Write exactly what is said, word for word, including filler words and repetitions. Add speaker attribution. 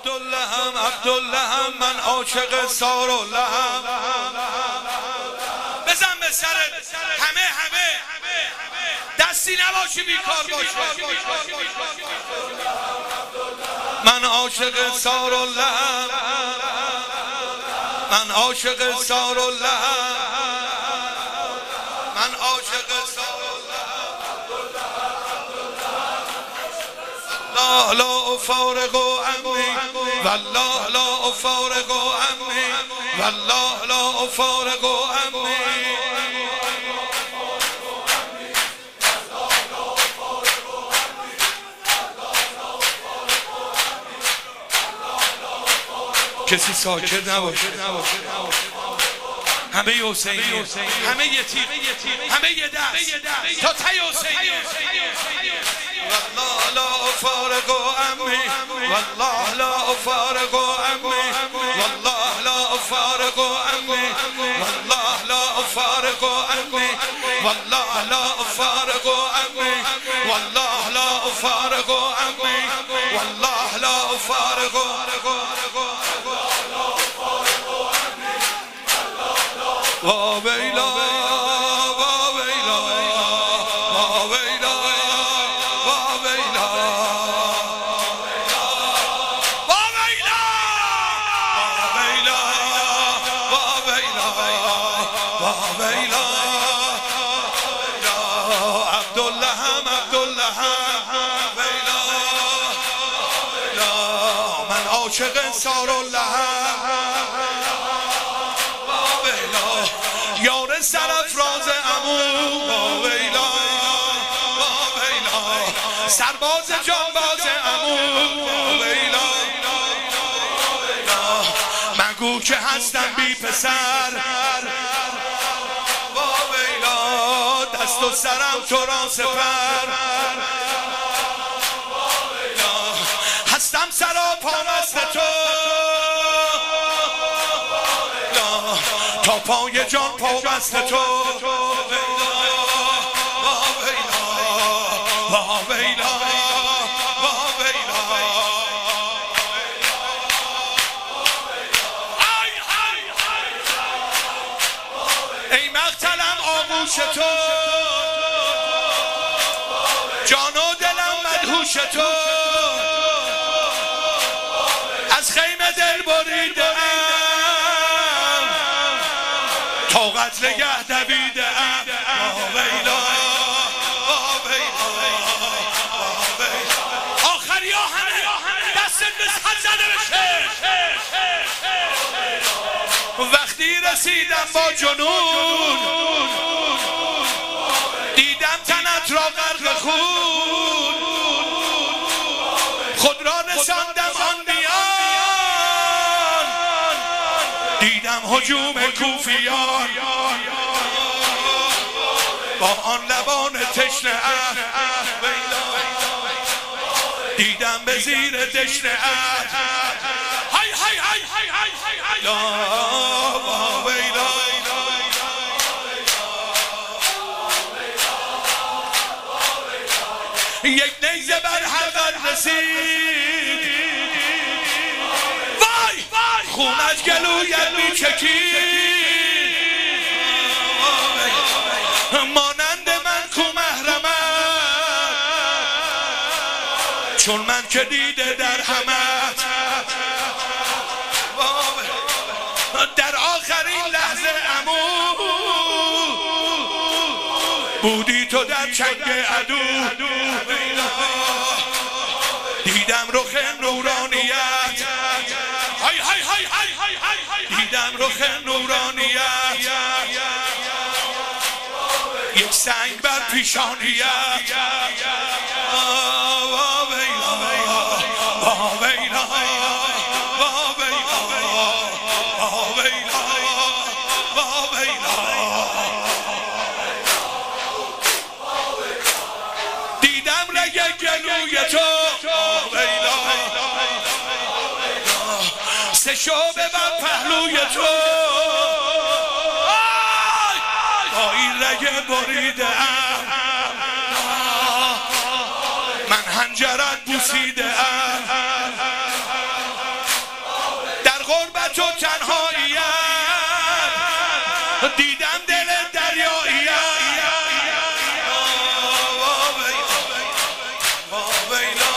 Speaker 1: عبدالله هم عبدالله هم من عاشق سارالله هم. بزن به سرت همه همه دستی نباشی بیکار باشه. من عاشق سارالله هم، من عاشق سارالله هم، من عاشق سارالله هم. لا لا افارق عمی والله لا افارق عمی والله لا افارق عمی. کسی ساکت نباشه، همه ی حسینی، همه ی تیغ، همه ی دست تا تی حسینی. والله لا افارق عمی والله لا افارق عمی والله لا افارق عمی والله لا افارق عمی والله لا افارق عمی والله لا افارق عمی والله لا افارق. وا ویلا وا ویلا وا ویلا وا ویلا وا ویلا وا ویلا وا ویلا. عبدالله هم عبدالله هم ویلا. من عاشق سارالله هم، یار سرافراز عمو وا ویلا وا ویلا. سرباز جانباز عمو وا ویلا. مگو که هستم بی پسر وا ویلا. دست و سرم تو را سپر هستم سراپا مست تو تا پای جان پا بست تو. وا ویلا وا ویلا وا ویلا. ای مقتلم آغوش تو، جان و دلم مدهوش تو. از خیمه دل بریده تا قتل گه دویده ام وا ویلا وا ویلا. آخری ها همه دست به حد زده بشه. وقتی رسیدم با جنون دیدم تنت را غرق خون. خود را رساندم آن میان دیدم هجوم کوفیان. با آن لبان تشنه اه دیدم به زیر دشنه اه. های های های های های های لا وا ویلا. یک نیزه بر حلقم رسید وای خون از گلویت می چکید. مانند من کو محرمت چون من که دیده در همت. در آخرین لحظه عمو بودی تو در چنگ عدو. دیدم رخ نورانیت های های های های های. دیدم رخ نورانیت یک سنگ بر پیشانیت. وا ویلا وا ویلا وا ویلا وا ویلا وا ویلا. دیدم رگ گلوی تو وا ویلا. سه شعبه بر پهلوی تو با این رگ بریده ام. من هنجرت بوسیده ام. تو تنهاییم دیدم دل دریاییم